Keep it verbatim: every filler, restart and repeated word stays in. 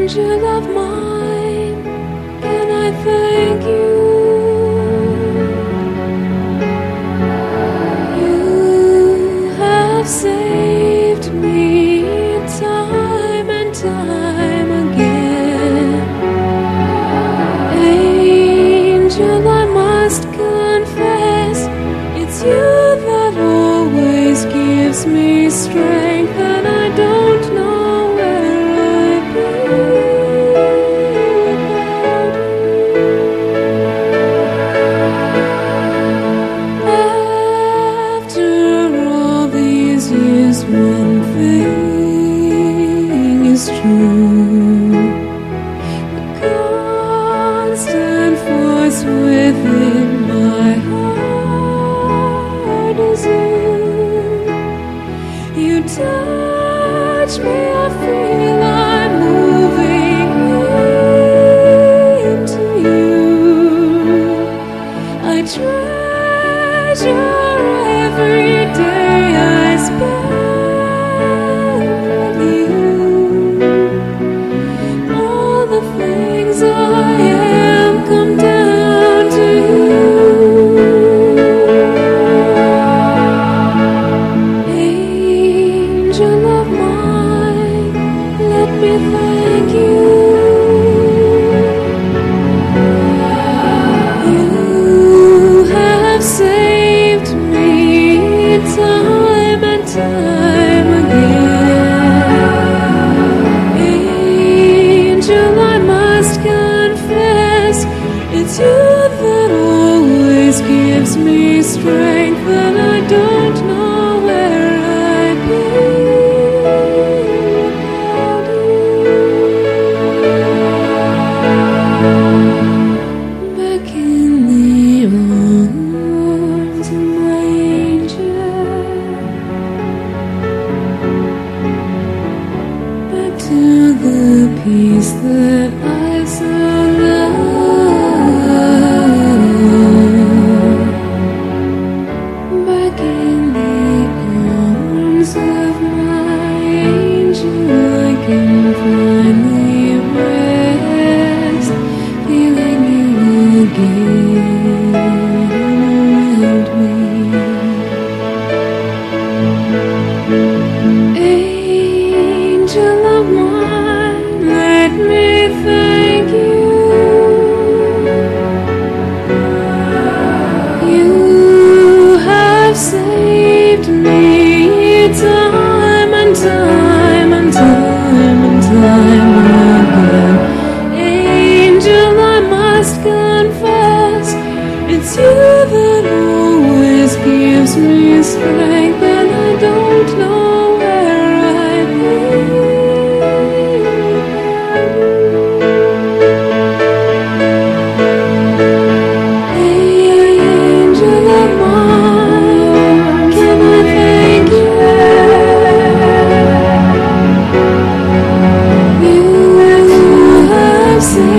angel of mine, can I thank you? You have saved me time and time again. Angel, I must confess, it's you that always gives me strength, and I don't know where I'd be without you. After all these years, one thing is true: the constant force within my heart is you. You touch me, I feel I'm moving into you. I treasure every day I spend with you. All the things I am come down to you. Angel of mine, let me thank you. You have saved me time and time again. Angel, I must confess, it's you that always gives me strength, and I don't know where I'd be without you. Back in the arms of my angel, back to the peace that I so love. Back in the arms of my angel, I can finally rest, feeling you again around me. Angel of mine, let me thank you. You have saved me time and time and time and time again. Angel, I must confess, it's you that always gives me strength, and I don't know where I'd be without you. Angel of mine, can I thank you? You have saved